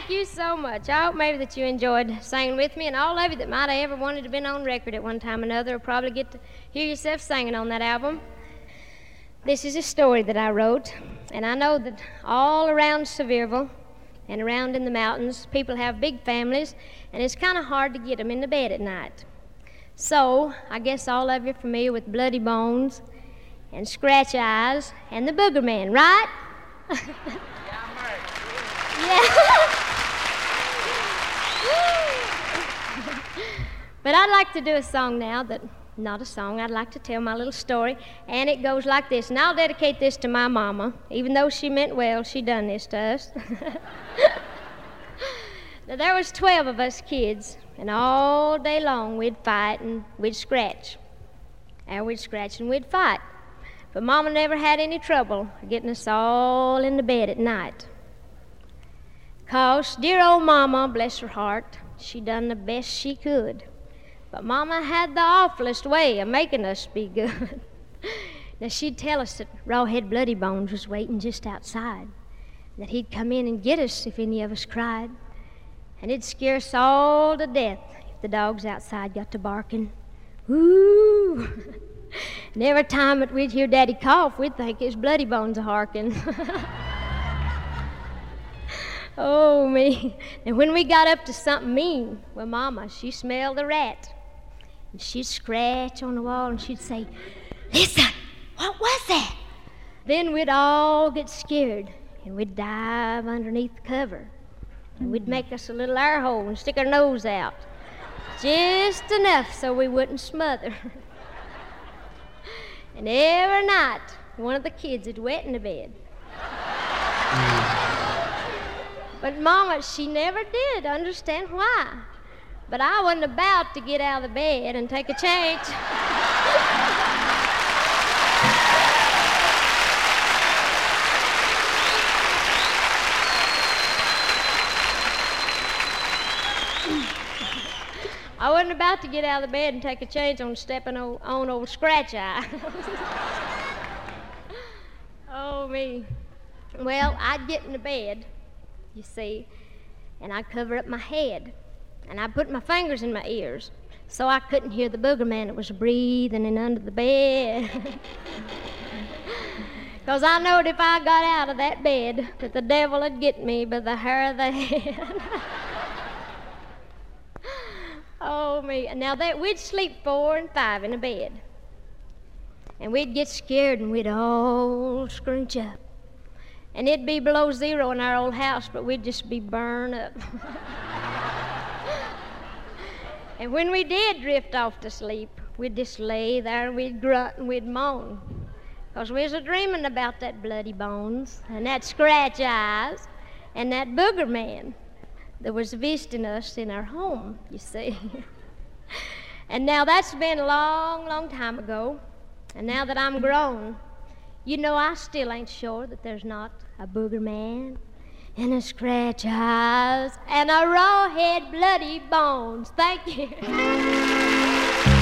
Thank you so much. I hope maybe that you enjoyed singing with me, and all of you that might have ever wanted to been on record at one time or another will probably get to hear yourself singing on that album. This is a story that I wrote, and I know that all around Sevierville and around in the mountains, people have big families, and it's kind of hard to get them into bed at night. So, I guess all of you are familiar with Bloody Bones and Scratch Eyes and the Booger Man, right? Yeah. But I'd like to do a song now that, not a song, I'd like to tell my little story, and it goes like this, and I'll dedicate this to my mama. Even though she meant well, she done this to us. Now, there was 12 of us kids, and all day long we'd fight and we'd scratch. And we'd scratch and we'd fight. But Mama never had any trouble getting us all into bed at night. 'Cause dear old Mama, bless her heart, she done the best she could. But Mama had the awfulest way of making us be good. Now, she'd tell us that Rawhead Bloody Bones was waiting just outside, that he'd come in and get us if any of us cried. And it'd scare us all to death if the dogs outside got to barking. Woo! And every time that we'd hear Daddy cough, we'd think his Bloody Bones a-harking. Oh, me. And when we got up to something mean, well, Mama, she smelled a rat. And she'd scratch on the wall and she'd say, "Listen, what was that?" Then we'd all get scared and we'd dive underneath the cover. And we'd make us a little air hole and stick our nose out. Just enough so we wouldn't smother. And every night, one of the kids would wet in the bed. But Mama, she never did understand why. But I wasn't about to get out of the bed and take a change. I wasn't about to get out of the bed and take a chance on stepping on old Scratch Eye. Oh, me. Well, I'd get in the bed, you see, and I'd cover up my head, and I'd put my fingers in my ears so I couldn't hear the Booger Man that was breathing in under the bed. 'Cause I knowed if I got out of that bed that the devil would get me by the hair of the head. Oh, me. Now, we'd sleep 4 and 5 in a bed. And we'd get scared and we'd all scrunch up. And it'd be below zero in our old house, but we'd just be burned up. And when we did drift off to sleep, we'd just lay there and we'd grunt and we'd moan. 'Cause we was a-dreaming about that Bloody Bones and that Scratch Eyes and that Booger Man that was visiting us in our home, you see. And now that's been a long, long time ago. And now that I'm grown, you know I still ain't sure that there's not a Booger Man and a Scratch Eyes and a Rawhead Bloody Bones. Thank you.